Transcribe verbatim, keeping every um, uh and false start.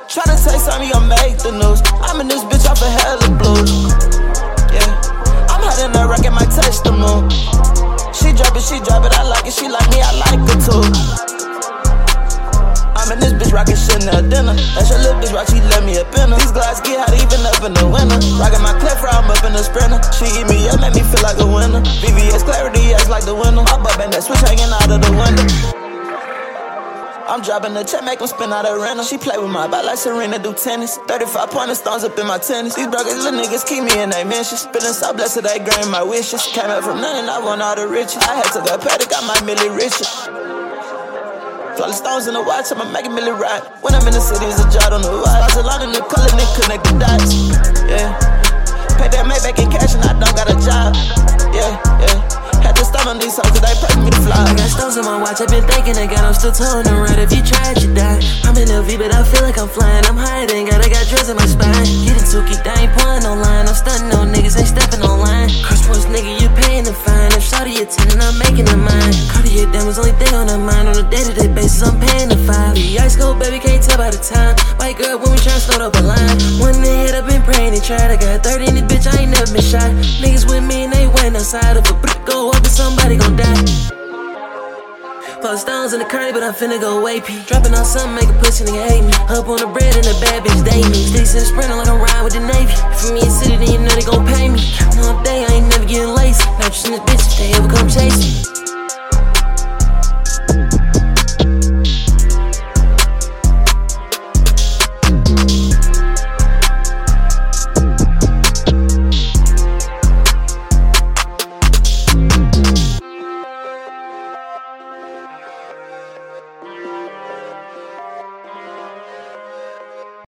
Tryna say something, you gon' make the news. I'm in this bitch off a hella blues. Yeah, I'm hiding that rocket, might touch the moon. She drop it, she drop it, I like it, she like me, I like it too. I'm in this bitch rockin' Chanel dinner. That's your little bitch rock, she let me up in her. These glass get hot even up in the winter. Rockin' my clip fry, I'm up in the sprinter. She eat me up, make me feel like a winner. V V S clarity, acts like the winner. My butt and that switch hanging out of the window. I'm dropping the check, make them spin out of rental. She play with my body like Serena do tennis. thirty-five pointer stones up in my tennis. These brothers, little niggas keep me in they mentions. Feeling so blessed that they grant my wishes. Came up from nothing, I want all the riches. I had to go paddock, got my milli riches. Flawless stones in the watch, I'ma make a milli right. When I'm in the city, it's a job on the watch. Barcelona, new color, nigga, connect the dots. Yeah. Pay that Maybach in cash and I don't got a job. Yeah, yeah. Had to stop on these songs cause they pay me to fly. I got stones in my watch, I've been thinking again, I'm still towing them right. If you try it, you die. I'm in L V, but I feel like I'm flying. I'm higher than God, I got drugs in my spine. Getting too geeked, I ain't pulling no line. I'm stunting on niggas, ain't stepping on line. Crush once, nigga, you paying the fine. If shawty attending, I'm making the mine. Cartier diamonds, only thing on her mind. On a day-to-day basis, I'm paying the fine. The ice cold, baby, can't tell by the time. White girl, when we tryna start up a line. One hit, I've been praying and tried. I got thirty in this bitch, I ain't never been shot. Niggas with me and they waiting outside. If a brick go up and somebody gon' die. Fall stones in the curry, but I'm finna go A P. Dropping on something, make a pussy nigga hate me. Up on the bread and the bad bitch date me. Sticks in the sprinter like I'm riding with the Navy. For me in city, then you know they gon' pay me. Counting all day, I ain't never getting lazy. Not just in this bitch if they ever come chase me.